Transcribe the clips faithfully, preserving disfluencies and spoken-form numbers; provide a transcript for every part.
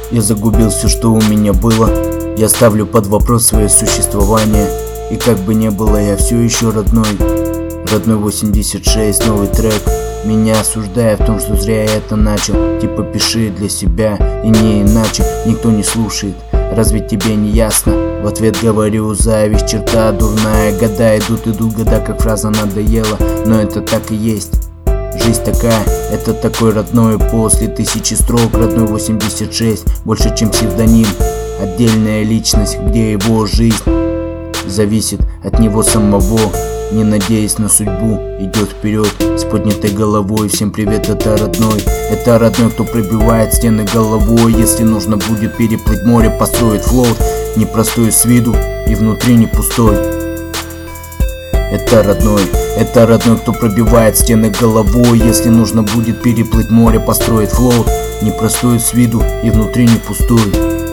Я загубил все, что у меня было. Я ставлю под вопрос свое существование. И как бы не было, я все еще родной. Родной восемьдесят шесть, новый трек. Меня осуждая в том, что зря я это начал. Типа пиши для себя и не иначе. Никто не слушает, разве тебе не ясно? В ответ говорю: зависть, черта дурная. Года идут, идут года, как фраза надоела. Но это так и есть. Жизнь такая, это такой родной. После тысячи строк родной восемьдесят шесть. Больше чем псевдоним. Отдельная личность, где его жизнь зависит от него самого. Не надеясь на судьбу, идет вперед с поднятой головой. Всем привет, это родной. Это родной, кто пробивает стены головой. Если нужно будет переплыть море, построить флот. Непростой с виду и внутри не пустой. Это родной, это родной, кто пробивает стены головой. Если нужно будет переплыть море, построить флот. Непростой с виду и внутри не пустой.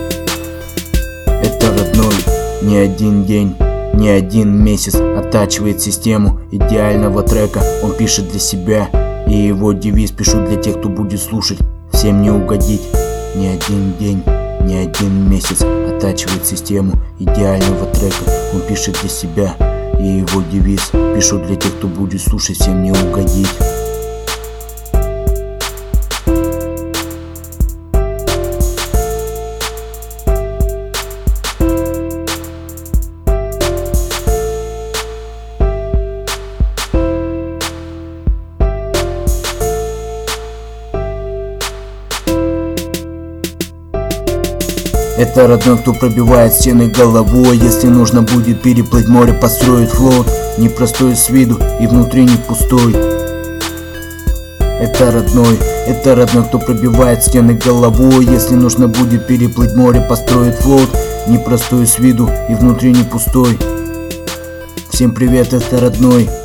Это родной, не один день, не один месяц оттачивает систему идеального трека. Он пишет для себя, и его девиз: пишу для тех, кто будет слушать. Всем не угодить. Не один день, не один месяц оттачивает систему идеального трека. Он пишет для себя, и его девиз: пишу для тех, кто будет слушать. Всем не угодить. Это родной, кто пробивает стены головой. Если нужно будет переплыть море, построить флот. Непростой с виду и внутри не пустой. Это родной, это родной, кто пробивает стены головой. Если нужно будет переплыть море, построить флот. Непростой с виду и внутри не пустой. Всем привет, это родной.